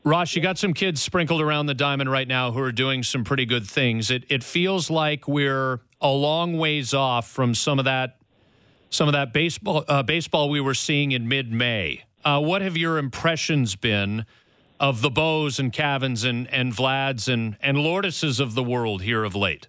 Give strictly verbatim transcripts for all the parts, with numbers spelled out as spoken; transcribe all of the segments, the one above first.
Ross, you got some kids sprinkled around the diamond right now who are doing some pretty good things. It it feels like we're a long ways off from some of that some of that baseball uh, baseball we were seeing in mid-May. Uh, what have your impressions been of the Bos and Cavins and, and Vlads and, and Lourdeses of the world here of late?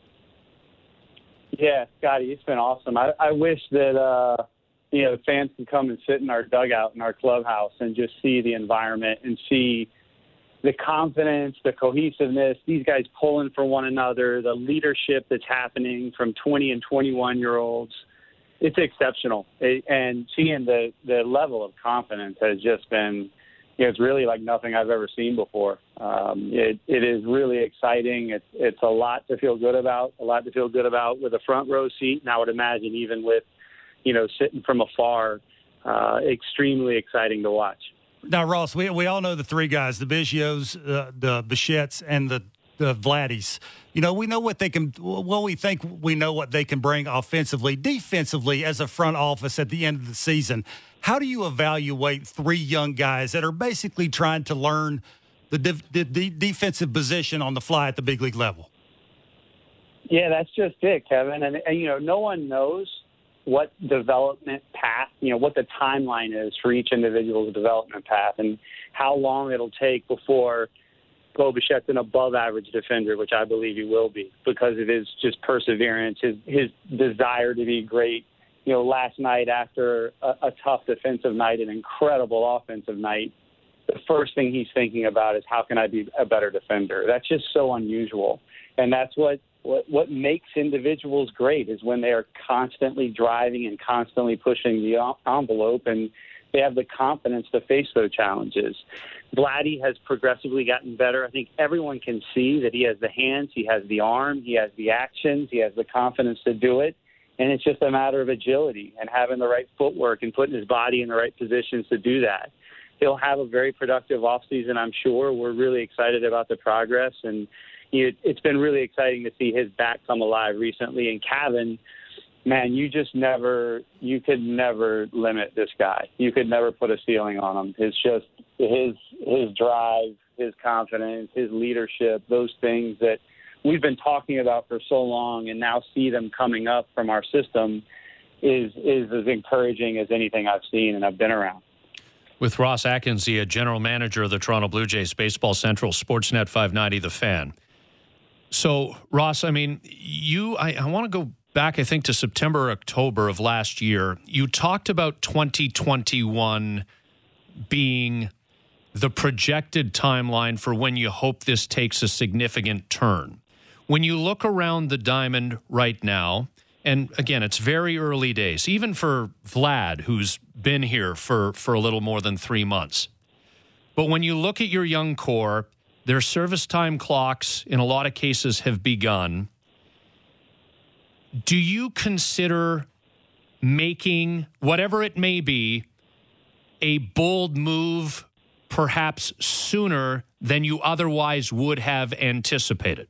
Yeah, Scotty, it's been awesome. I, I wish that uh, you know fans can come and sit in our dugout in our clubhouse and just see the environment and see the confidence, the cohesiveness, these guys pulling for one another, the leadership that's happening from twenty and twenty-one-year-olds. It's exceptional. It, and seeing the, the level of confidence has just been, you know, it's really like nothing I've ever seen before. Um, it, it is really exciting. It's, it's a lot to feel good about, a lot to feel good about with a front row seat. And I would imagine even with, you know, sitting from afar, uh, extremely exciting to watch. Now, Ross, we we all know the three guys, the Biggios, uh, the Bichette's, and the, the Vladdies. You know, we know what they can, well, we think we know what they can bring offensively. Defensively, as a front office at the end of the season, how do you evaluate three young guys that are basically trying to learn the, de- the, the defensive position on the fly at the big league level? Yeah, that's just it, Kevin. And, and you know, no one knows what development path, you know, what the timeline is for each individual's development path and how long it'll take before Bo Bichette's an above-average defender, which I believe he will be because of his just perseverance, his his desire to be great. You know, last night after a, a tough defensive night, an incredible offensive night, the first thing he's thinking about is how can I be a better defender? That's just so unusual. And that's what, what, what makes individuals great is when they are constantly driving and constantly pushing the envelope and they have the confidence to face those challenges. Vladdy has progressively gotten better. I think everyone can see that he has the hands, he has the arm, he has the actions, he has the confidence to do it. And it's just a matter of agility and having the right footwork and putting his body in the right positions to do that. He'll have a very productive offseason, I'm sure. We're really excited about the progress. And you know, it's been really exciting to see his back come alive recently. And Cavan, man, you just never, you could never limit this guy. You could never put a ceiling on him. It's just his, his drive, his confidence, his leadership, those things that we've been talking about for so long and now see them coming up from our system is, is as encouraging as anything I've seen and I've been around. With Ross Atkins, the general manager of the Toronto Blue Jays, Baseball Central, Sportsnet five ninety, The Fan. So, Ross, I mean, you, I, I want to go back, I think, to September, October of last year. You talked about twenty twenty-one being the projected timeline for when you hope this takes a significant turn. When you look around the diamond right now, and again, it's very early days, even for Vlad, who's been here for, for a little more than three months. But when you look at your young core, their service time clocks in a lot of cases have begun. Do you consider making, whatever it may be, a bold move perhaps sooner than you otherwise would have anticipated?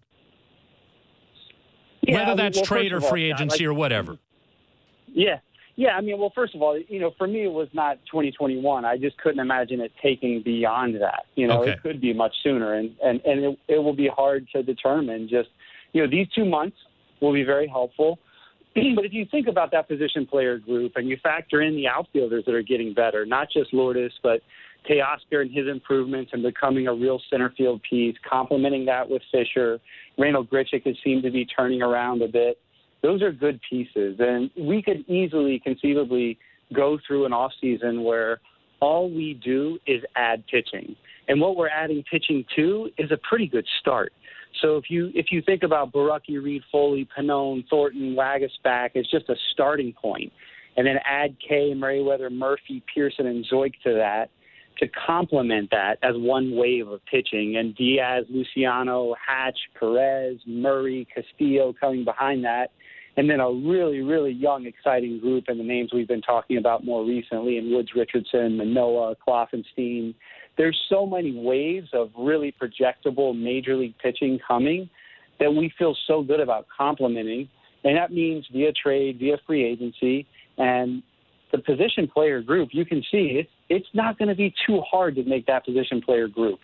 Yeah, Whether that's well, trade or all, free Scott, agency like, or whatever. Yeah. Yeah, I mean, well, first of all, you know, for me, it was not twenty twenty-one. I just couldn't imagine it taking beyond that. You know, Okay. It could be much sooner, and, and, and it, it will be hard to determine. Just, you know, these two months will be very helpful. But if you think about that position player group and you factor in the outfielders that are getting better, not just Lourdes, but Teoscar and his improvements and becoming a real center field piece, complementing that with Fisher. Randall Grichuk has seemed to be turning around a bit. Those are good pieces. And we could easily, conceivably, go through an offseason where all we do is add pitching. And what we're adding pitching to is a pretty good start. So if you if you think about Borucki, Reed, Foley, Pannone, Thornton, Waguespack, it's just a starting point. And then add Kay, Merriweather, Murphy, Pearson, and Zoik to that to complement that as one wave of pitching. And Diaz, Luciano, Hatch, Perez, Murray, Castillo coming behind that. And then a really, really young, exciting group in the names we've been talking about more recently in Woods, Richardson, Manoah, Kloffenstein. There's so many waves of really projectable major league pitching coming that we feel so good about complementing. And that means via trade, via free agency, and the position player group, you can see it's, it's not going to be too hard to make that position player group.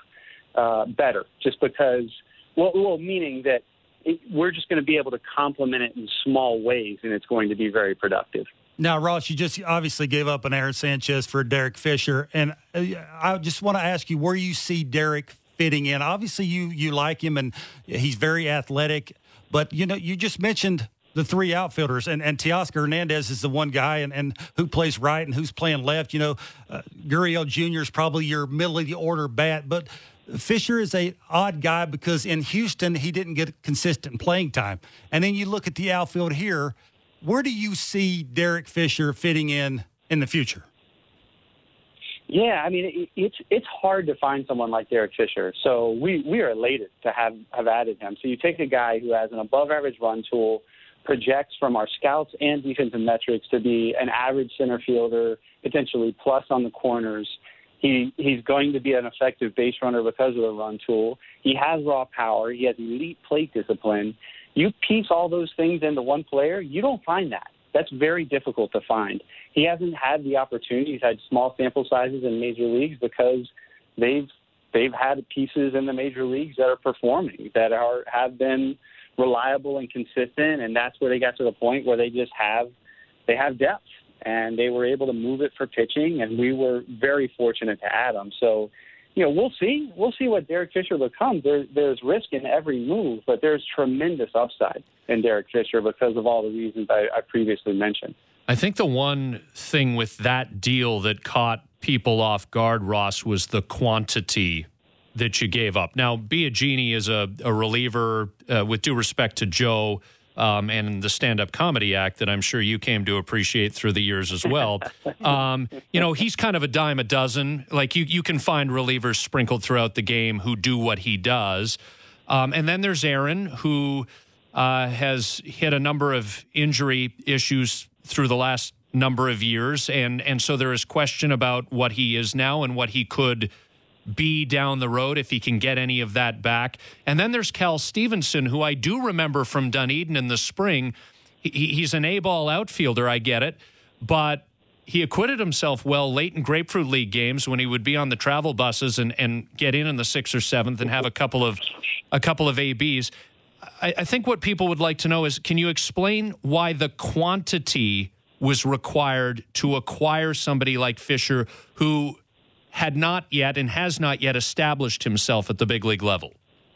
uh, better, just because, well, well meaning that it, we're just going to be able to complement it in small ways, and it's going to be very productive. Now, Ross, you just obviously gave up on Aaron Sanchez for Derek Fisher, and I just want to ask you where you see Derek fitting in. Obviously, you you like him, and he's very athletic, but, you know, you just mentioned the three outfielders, and, and Teoscar Hernandez is the one guy, and, and who plays right and who's playing left. You know, uh, Gurriel Junior is probably your middle-of-the-order bat, but Fisher is a odd guy because in Houston, he didn't get consistent playing time. And then you look at the outfield here. Where do you see Derek Fisher fitting in in the future? Yeah, I mean, it, it's it's hard to find someone like Derek Fisher. So we, we are elated to have, have added him. So you take a guy who has an above-average run tool, projects from our scouts and defensive metrics to be an average center fielder, potentially plus on the corners. He He's going to be an effective base runner because of the run tool. He has raw power. He has elite plate discipline. You piece all those things into one player, you don't find that. That's very difficult to find. He hasn't had the opportunity. He's had small sample sizes in major leagues because they've they've had pieces in the major leagues that are performing, that are have been reliable and consistent, and that's where they got to the point where they just have they have depth, and they were able to move it for pitching, and we were very fortunate to add them. So, you know, we'll see. We'll see what Derek Fisher becomes. There, there's risk in every move, but there's tremendous upside in Derek Fisher because of all the reasons I, I previously mentioned. I think the one thing with that deal that caught people off guard, Ross, was the quantity that you gave up. Now, Biagini is a, a reliever, uh, with due respect to Joe um, and the stand-up comedy act that I'm sure you came to appreciate through the years as well. Um, you know, he's kind of a dime a dozen. Like, you, you can find relievers sprinkled throughout the game who do what he does. Um, and then there's Aaron, who uh, has hit a number of injury issues through the last number of years. And, and so there is question about what he is now and what he could be down the road if he can get any of that back. And then there's Cal Stevenson, who I do remember from Dunedin in the spring. He, he's an A-ball outfielder, I get it, but he acquitted himself well late in Grapefruit League games when he would be on the travel buses and, and get in in the sixth or seventh and have a couple of a couple of A Bs. I, I think what people would like to know is, can you explain why the quantity was required to acquire somebody like Fisher, who had not yet and has not yet established himself at the big league level?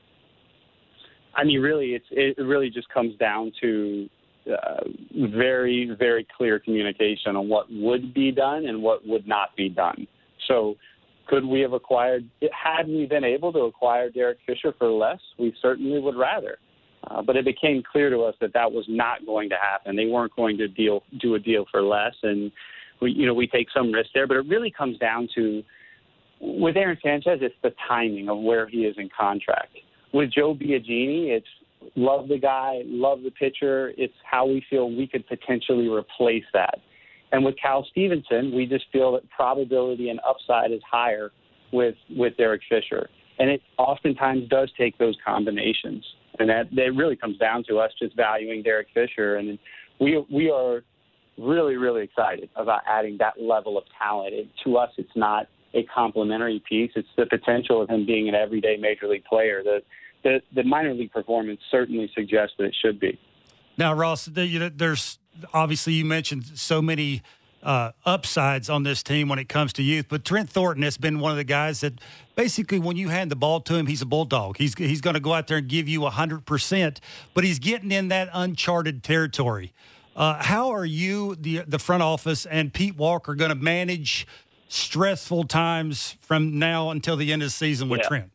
I mean, really, it's, it really just comes down to uh, very, very clear communication on what would be done and what would not be done. So could we have acquired, had we been able to acquire Derek Fisher for less, we certainly would rather. Uh, but it became clear to us that that was not going to happen. They weren't going to deal do a deal for less, and we, you know, we take some risk there. But it really comes down to, with Aaron Sanchez, it's the timing of where he is in contract. With Joe Biagini, it's love the guy, love the pitcher. It's how we feel we could potentially replace that. And with Cal Stevenson, we just feel that probability and upside is higher with with Derek Fisher. And it oftentimes does take those combinations. And that, that really comes down to us just valuing Derek Fisher. And we we are really, really excited about adding that level of talent. It, to us, it's not a complementary piece. It's the potential of him being an everyday major league player. The, the, the minor league performance certainly suggests that it should be. Now, Ross, there's obviously, you mentioned so many uh, upsides on this team when it comes to youth, but Trent Thornton has been one of the guys that basically when you hand the ball to him, he's a bulldog. He's, he's going to go out there and give you one hundred percent, but he's getting in that uncharted territory. Uh, how are you, the, the front office, and Pete Walker going to manage stressful times from now until the end of the season with yeah. Trent?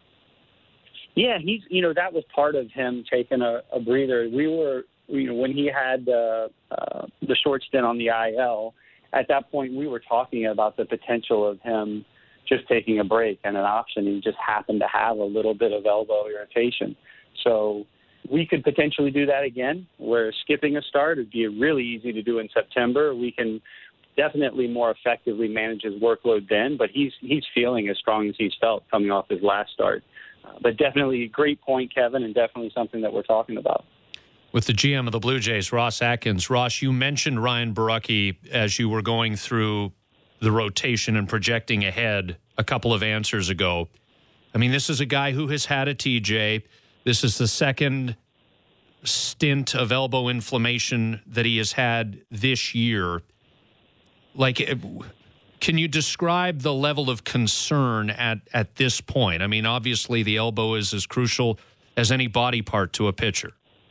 Yeah, he's, you know, that was part of him taking a, a breather. We were, you know, when he had uh, uh, the short stint on the I L, at that point we were talking about the potential of him just taking a break and an option. He just happened to have a little bit of elbow irritation. So we could potentially do that again, where skipping a start would be really easy to do in September. We can definitely more effectively manage his workload then, but he's he's feeling as strong as he's felt coming off his last start. Uh, but definitely a great point, Kevin, and definitely something that we're talking about. With the G M of the Blue Jays, Ross Atkins. Ross, you mentioned Ryan Borucki as you were going through the rotation and projecting ahead a couple of answers ago. I mean, this is a guy who has had a T J. This is the second stint of elbow inflammation that he has had this year. Like, can you describe the level of concern at, at this point? I mean, obviously the elbow is as crucial as any body part to a pitcher.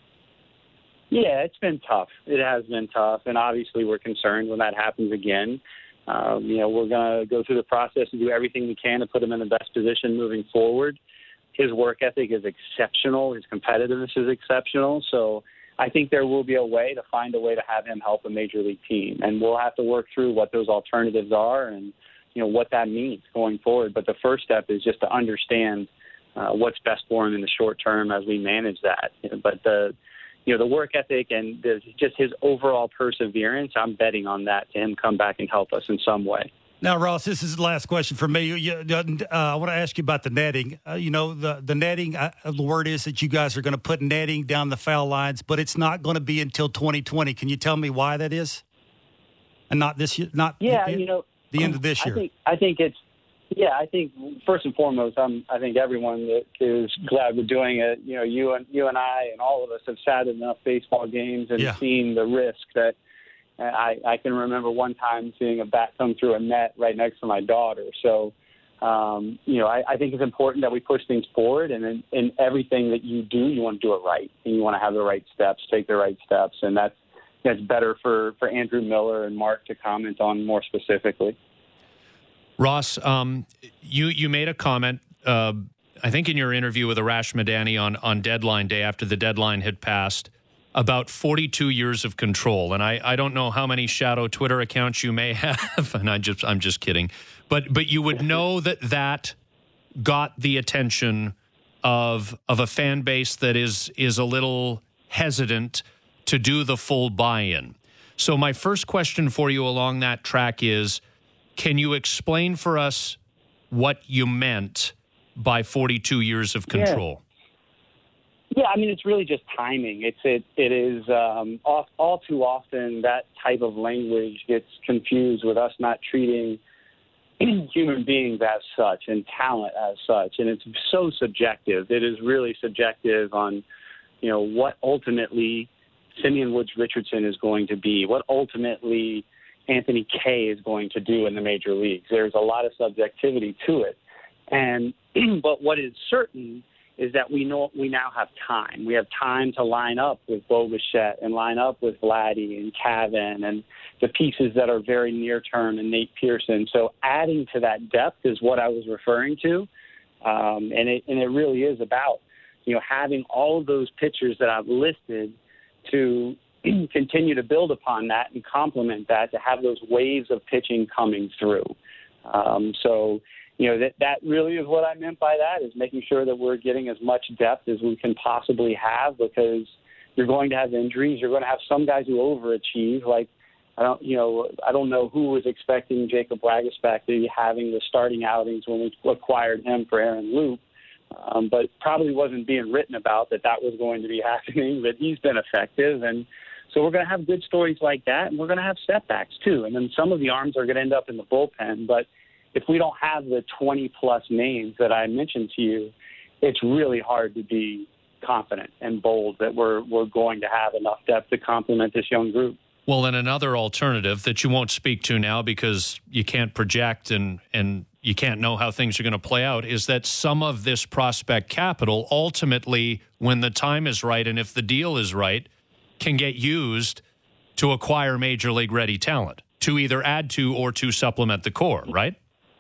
Yeah, it's been tough. It has been tough, and obviously we're concerned when that happens again. Um, you know, we're going to go through the process and do everything we can to put him in the best position moving forward. His work ethic is exceptional. His competitiveness is exceptional. So I think there will be a way to find a way to have him help a major league team. And we'll have to work through what those alternatives are and, you know, what that means going forward. But the first step is just to understand uh, what's best for him in the short term as we manage that. You know, but the, you know, the work ethic and the, just his overall perseverance, I'm betting on that to him come back and help us in some way. Now, Ross, this is the last question for me. You, uh, I want to ask you about the netting. Uh, you know, the, the netting, uh, the word is that you guys are going to put netting down the foul lines, but it's not going to be until twenty twenty. Can you tell me why that is? And not this year? Not yeah, the, you know, the end of this year? I think, I think it's, yeah, I think first and foremost, I'm, I think everyone that is glad we're doing it. You know, you and you and I and all of us have sat in enough baseball games and yeah. seen the risk that I, I can remember one time seeing a bat come through a net right next to my daughter. So, um, you know, I, I think it's important that we push things forward, and in, in everything that you do, you want to do it right, and you want to have the right steps, take the right steps, and that's that's better for, for Andrew Miller and Mark to comment on more specifically. Ross, um, you you made a comment, uh, I think in your interview with Arash Madani on, on deadline day after the deadline had passed, about forty-two years of control. And I, I don't know how many shadow Twitter accounts you may have, and I just, I'm just kidding. But but you would know that that got the attention of of a fan base that is is a little hesitant to do the full buy-in. So my first question for you along that track is, can you explain for us what you meant by forty-two years of control? Yeah. Yeah, I mean, it's really just timing. It's it it is um, all, all too often that type of language gets confused with us not treating human beings as such and talent as such, and it's so subjective. It is really subjective on, you know, what ultimately Simeon Woods Richardson is going to be, what ultimately Anthony Kay is going to do in the major leagues. There's a lot of subjectivity to it, and but what is certain is that we know we now have time. We have time to line up with Bo Bichette and line up with Vladdy and Cavan and the pieces that are very near term and Nate Pearson. So adding to that depth is what I was referring to, um, and it and it really is about, you know, having all of those pitchers that I've listed to continue to build upon that and complement that, to have those waves of pitching coming through. Um, so. You know, that that really is what I meant by that, is making sure that we're getting as much depth as we can possibly have, because you're going to have injuries. You're going to have some guys who overachieve. Like, I don't, you know, I don't know who was expecting Jacob Waguespack to be having the starting outings when we acquired him for Aaron Loup, um, but probably wasn't being written about that that was going to be happening, but he's been effective. And so we're going to have good stories like that, and we're going to have setbacks too. And then some of the arms are going to end up in the bullpen, but if we don't have the twenty-plus names that I mentioned to you, it's really hard to be confident and bold that we're we're going to have enough depth to complement this young group. Well, and another alternative that you won't speak to now because you can't project and, and you can't know how things are going to play out, is that some of this prospect capital ultimately, when the time is right and if the deal is right, can get used to acquire major league ready talent, to either add to or to supplement the core, right?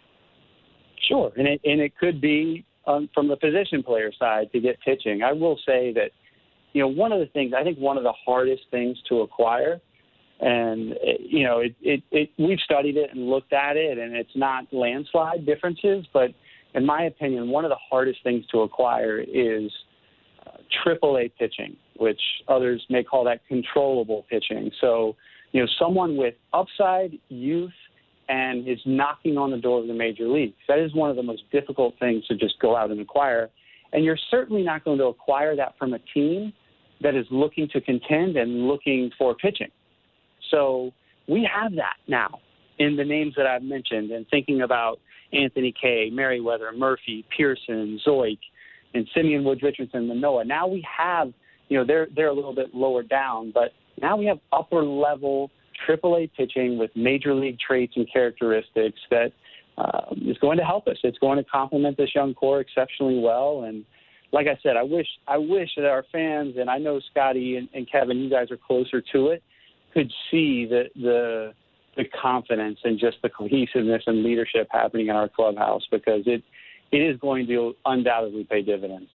Sure, and it and it could be um, from the position player side to get pitching. I will say that, you know, one of the things, I think one of the hardest things to acquire, and, you know, it, it, it we've studied it and looked at it, and it's not landslide differences, but in my opinion, one of the hardest things to acquire is uh, triple A pitching, which others may call that controllable pitching. So, you know, someone with upside, youth, and is knocking on the door of the major leagues. That is one of the most difficult things to just go out and acquire. And you're certainly not going to acquire that from a team that is looking to contend and looking for pitching. So we have that now in the names that I've mentioned, and thinking about Anthony Kay, Merriweather, Murphy, Pearson, Zoik, and Simeon Woods Richardson, Manoa. Now we have, you know, they're they're a little bit lower down, but now we have upper level triple A pitching with major league traits and characteristics that uh, is going to help us. It's going to complement this young core exceptionally well. And like I said, I wish I wish that our fans, and I know Scotty and, and Kevin, you guys are closer to it, could see the the the confidence and just the cohesiveness and leadership happening in our clubhouse, because it it is going to undoubtedly pay dividends.